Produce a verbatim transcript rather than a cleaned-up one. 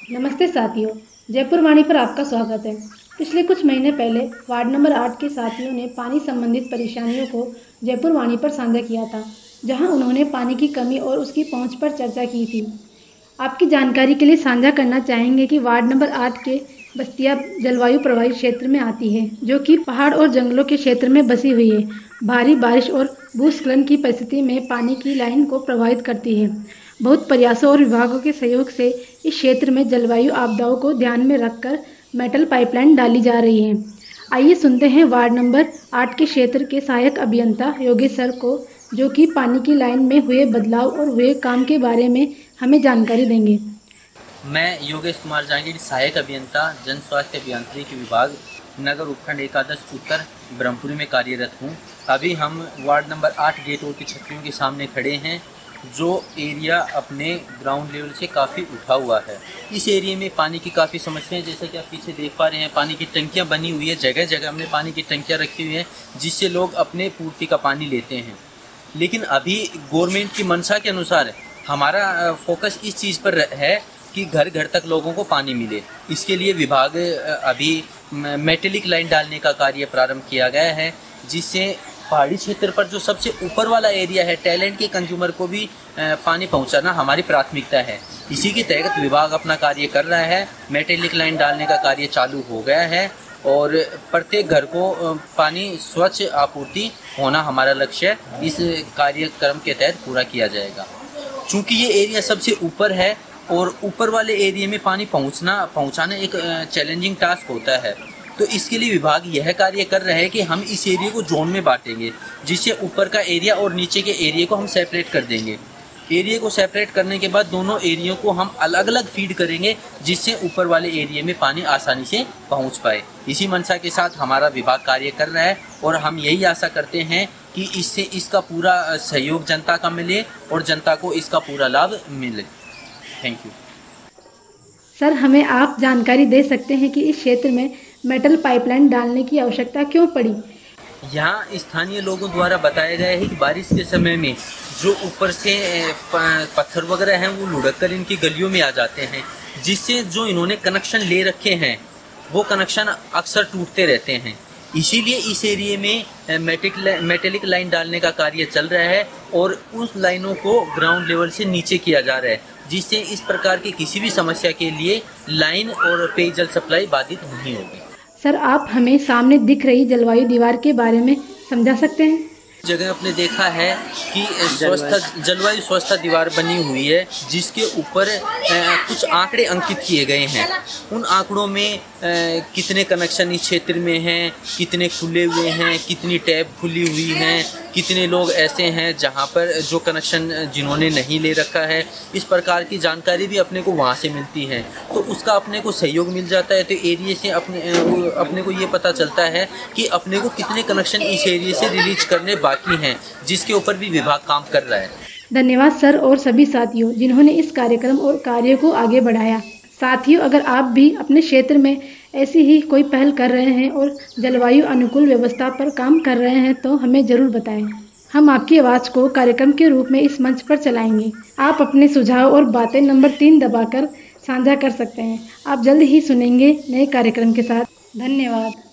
नमस्ते साथियों, जयपुर वाणी पर आपका स्वागत है। पिछले कुछ महीने पहले वार्ड नंबर आठ के साथियों ने पानी संबंधित परेशानियों को जयपुर वाणी पर साझा किया था, जहां उन्होंने पानी की कमी और उसकी पहुंच पर चर्चा की थी। आपकी जानकारी के लिए साझा करना चाहेंगे कि वार्ड नंबर आठ के बस्तियां जलवायु प्रभावित क्षेत्र में आती है, जो कि पहाड़ और जंगलों के क्षेत्र में बसी हुई है। भारी बारिश और भूस्खलन की परिस्थिति में पानी की लाइन को प्रभावित करती है। बहुत प्रयासों और विभागों के सहयोग से इस क्षेत्र में जलवायु आपदाओं को ध्यान में रखकर मेटल पाइपलाइन डाली जा रही है। आइए सुनते हैं वार्ड नंबर आठ के क्षेत्र के सहायक अभियंता योगेश सर को, जो कि पानी की लाइन में हुए बदलाव और हुए काम के बारे में हमें जानकारी देंगे। मैं योगेश कुमार जहांगीर, सहायक अभियंता जन स्वास्थ्य अभियांत्रिकी विभाग, नगर उपखंड एकादश उत्तर, ब्रह्मपुरी में कार्यरत हूँ। अभी हम वार्ड नंबर आठ गेट रोड की छतरियों के सामने खड़े हैं, जो एरिया अपने ग्राउंड लेवल से काफ़ी उठा हुआ है। इस एरिया में पानी की काफ़ी समस्या है। जैसा कि आप पीछे देख पा रहे हैं, पानी की टंकियाँ बनी हुई है, जगह जगह हमने पानी की टंकियाँ रखी हुई हैं, जिससे लोग अपने पूर्ति का पानी लेते हैं। लेकिन अभी गवर्नमेंट की मंशा के अनुसार हमारा फोकस इस चीज़ पर है कि घर घर तक लोगों को पानी मिले। इसके लिए विभाग अभी मेटेलिक लाइन डालने का कार्य प्रारंभ किया गया है, जिससे पहाड़ी क्षेत्र पर जो सबसे ऊपर वाला एरिया है, टैलेंट के कंज्यूमर को भी पानी पहुंचाना हमारी प्राथमिकता है। इसी के तहत विभाग अपना कार्य कर रहा है। मेटेलिक लाइन डालने का कार्य चालू हो गया है और प्रत्येक घर को पानी स्वच्छ आपूर्ति होना हमारा लक्ष्य है। इस कार्यक्रम के तहत पूरा किया जाएगा। चूँकि ये एरिया सबसे ऊपर है और ऊपर वाले एरिया में पानी पहुंचना पहुंचाना एक चैलेंजिंग टास्क होता है, तो इसके लिए विभाग यह कार्य कर रहा है कि हम इस एरिया को जोन में बांटेंगे, जिससे ऊपर का एरिया और नीचे के एरिया को हम सेपरेट कर देंगे। एरिया को सेपरेट करने के बाद दोनों एरिया को हम अलग अलग फीड करेंगे, जिससे ऊपर वाले एरिया में पानी आसानी से पहुंच पाए। इसी मंशा के साथ हमारा विभाग कार्य कर रहा है और हम यही आशा करते हैं कि इससे इसका पूरा सहयोग जनता का मिले और जनता को इसका पूरा लाभ मिले। थैंक यू सर, हमें आप जानकारी दे सकते हैं कि इस क्षेत्र में मेटल पाइपलाइन डालने की आवश्यकता क्यों पड़ी? यहाँ स्थानीय लोगों द्वारा बताया गया है कि बारिश के समय में जो ऊपर से पत्थर वगैरह हैं वो लुढ़क कर इनकी गलियों में आ जाते हैं, जिससे जो इन्होंने कनेक्शन ले रखे हैं वो कनेक्शन अक्सर टूटते रहते हैं। इसीलिए इस एरिया में मेटेलिक लाइन डालने का कार्य चल रहा है और उस लाइनों को ग्राउंड लेवल से नीचे किया जा रहा है, जिससे इस प्रकार की किसी भी समस्या के लिए लाइन और पेयजल सप्लाई बाधित नहीं होगी। सर, आप हमें सामने दिख रही जलवायु दीवार के बारे में समझा सकते हैं? जगह आपने देखा है कि स्वस्था जलवायु स्वस्था दीवार बनी हुई है, जिसके ऊपर कुछ आंकड़े अंकित किए गए हैं। उन आंकड़ों में कितने कनेक्शन इस क्षेत्र में हैं, कितने खुले हुए हैं, कितनी टैप खुली हुई हैं, कितने लोग ऐसे हैं जहां पर जो कनेक्शन जिन्होंने नहीं ले रखा है। इस प्रकार की जानकारी भी अपने को वहां से मिलती है, तो उसका अपने को सहयोग मिल जाता है। तो एरिया से अपने अपने को ये पता चलता है कि अपने को कितने कनेक्शन इस एरिया से रिलीज करने बाकी हैं, जिसके ऊपर भी विभाग काम कर रहा है। धन्यवाद सर और सभी साथियों जिन्होंने इस कार्यक्रम और कार्य को आगे बढ़ाया। साथियों, अगर आप भी अपने क्षेत्र में ऐसी ही कोई पहल कर रहे हैं और जलवायु अनुकूल व्यवस्था पर काम कर रहे हैं तो हमें ज़रूर बताएं। हम आपकी आवाज़ को कार्यक्रम के रूप में इस मंच पर चलाएंगे। आप अपने सुझाव और बातें नंबर तीन दबाकर साझा कर सकते हैं। आप जल्द ही सुनेंगे नए कार्यक्रम के साथ। धन्यवाद।